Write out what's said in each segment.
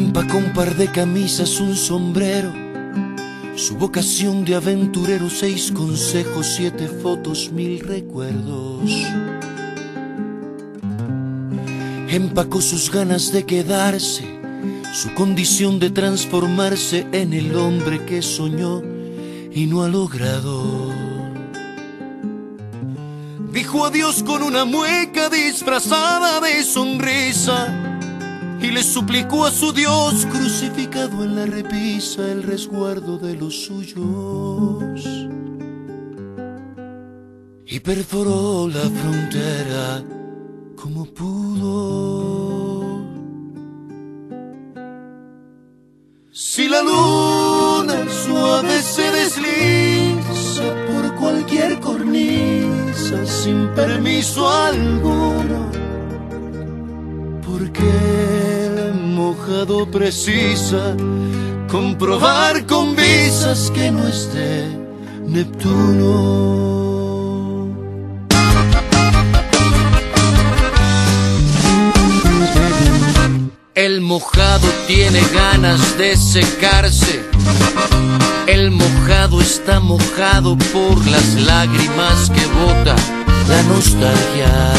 Empacó un par de camisas, un sombrero, su vocación de aventurero, 6 consejos, 7 fotos, 1000 recuerdos. Empacó sus ganas de quedarse, su condición de transformarse en el hombre que soñó y no ha logrado. Dijo adiós con una mueca disfrazada de sonrisa y le suplicó a su Dios crucificado en la repisa el resguardo de los suyos. Y perforó la frontera como pudo. Si la luna suave se desliza por cualquier cornisa sin permiso alguno, porque el mojado precisa comprobar con visas que no es de Neptuno. El mojado tiene ganas de secarse, el mojado está mojado por las lágrimas que bota la nostalgia.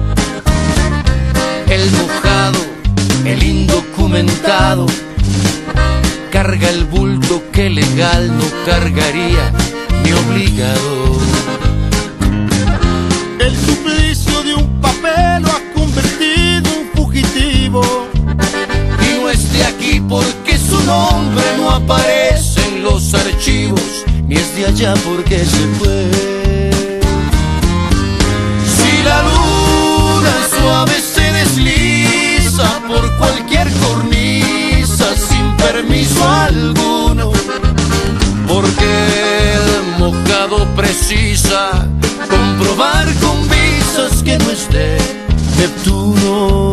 El mojado, el indocumentado, carga el bulto que legal no cargaría ni obligado. El suplicio de un papel lo ha convertido en fugitivo. Y no es de aquí porque su nombre no aparece en los archivos, ni es de allá porque se fue. Si la luna suave se desliza por cualquier cornisa sin permiso alguno, porque el mojado precisa comprobar con visas que no es de Neptuno.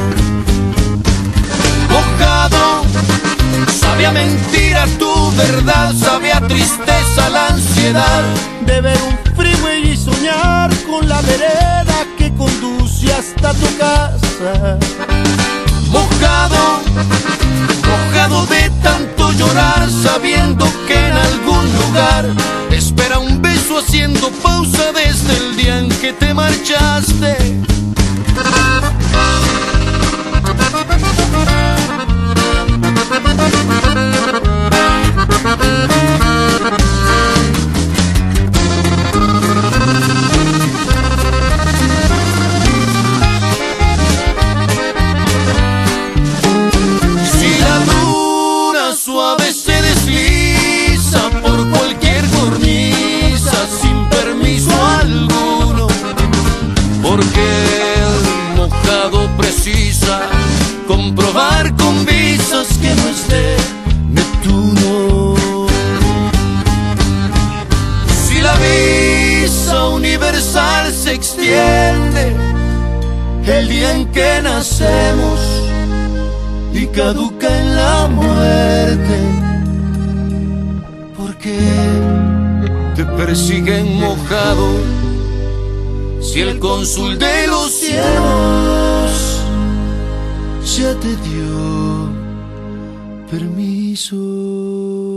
Mojado, sabe a mentira tu verdad, sabe a tristeza la ansiedad de ver un freeway y soñar con la vereda que conduce hasta tu casa. Mojado, mojado de tanto llorar, sabiendo que en algún lugar te espera un beso haciendo pausa desde el día en que te marchaste. Suave se desliza por cualquier cornisa sin permiso alguno, porque el mojado precisa comprobar con visas que no es de Neptuno. Si la visa universal se extiende el día en que nacemos y caduca en la muerte, porque te persiguen mojado si el cónsul de los cielos ya te dio permiso.